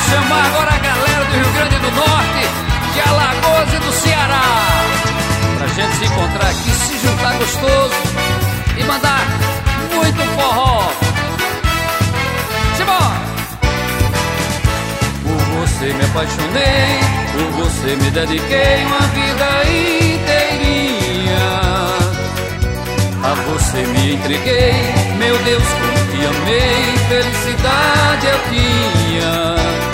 chamar agora a galera do Rio Grande do Norte, de Alagoas e do Ceará, pra gente se encontrar aqui, se juntar gostoso e mandar muito forró. Simbora! Por você me apaixonei, por você me dediquei uma vida inteirinha. A você me entreguei, meu Deus, como te amei, felicidade eu tinha.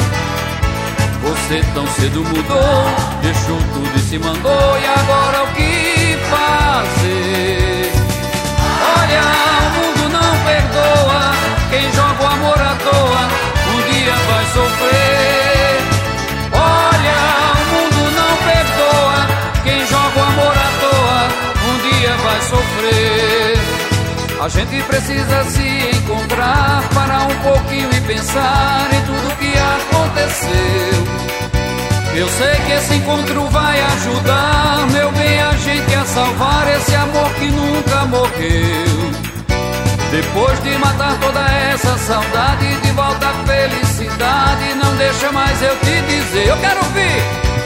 Você tão cedo mudou, deixou tudo e se mandou, e agora o que fazer? Olha, o mundo não perdoa, quem joga o amor à toa, um dia vai sofrer. Olha, o mundo não perdoa, quem joga o amor à toa, um dia vai sofrer. A gente precisa se encontrar, parar um pouquinho e pensar em tudo que aconteceu. Eu sei que esse encontro vai ajudar, meu bem, a gente a salvar esse amor que nunca morreu. Depois de matar toda essa saudade, de volta à felicidade, não deixa mais eu te dizer. Eu quero ouvir!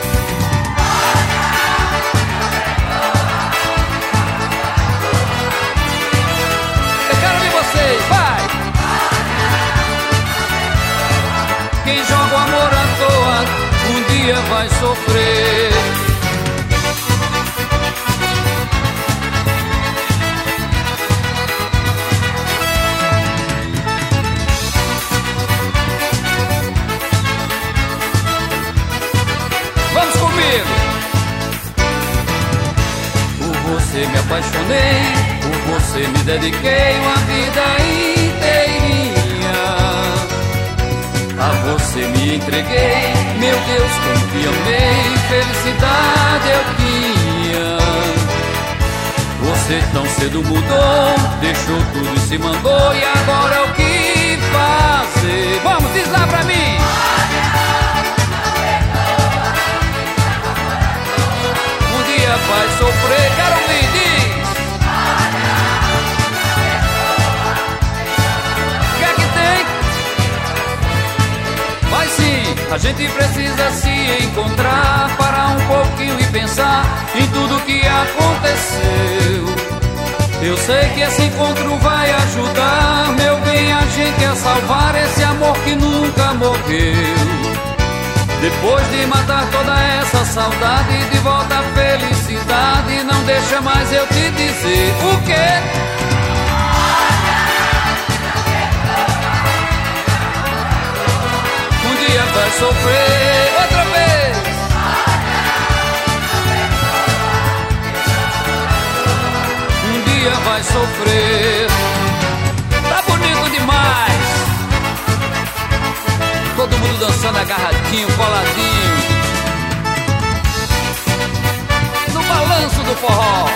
Vai! Quem joga o amor à toa, um dia vai sofrer. Vamos comigo! Por você me apaixonei, por você me dediquei uma vida inteirinha. A você me entreguei, meu Deus, como te amei, felicidade eu tinha. Você tão cedo mudou, deixou tudo e se mandou, e agora o que fazer? Vamos, diz lá pra mim! Um dia vai sofrer, quero ouvir, diz! Vai sim, a gente precisa se encontrar, parar um pouquinho e pensar em tudo que aconteceu. Eu sei que esse encontro vai ajudar, meu bem, a gente a salvar esse amor que nunca morreu. Depois de matar toda essa saudade, de volta à felicidade, não deixa mais eu te dizer o quê? Vai sofrer outra vez. Um dia vai sofrer. Tá bonito demais. Todo mundo dançando agarradinho, coladinho, no balanço do forró.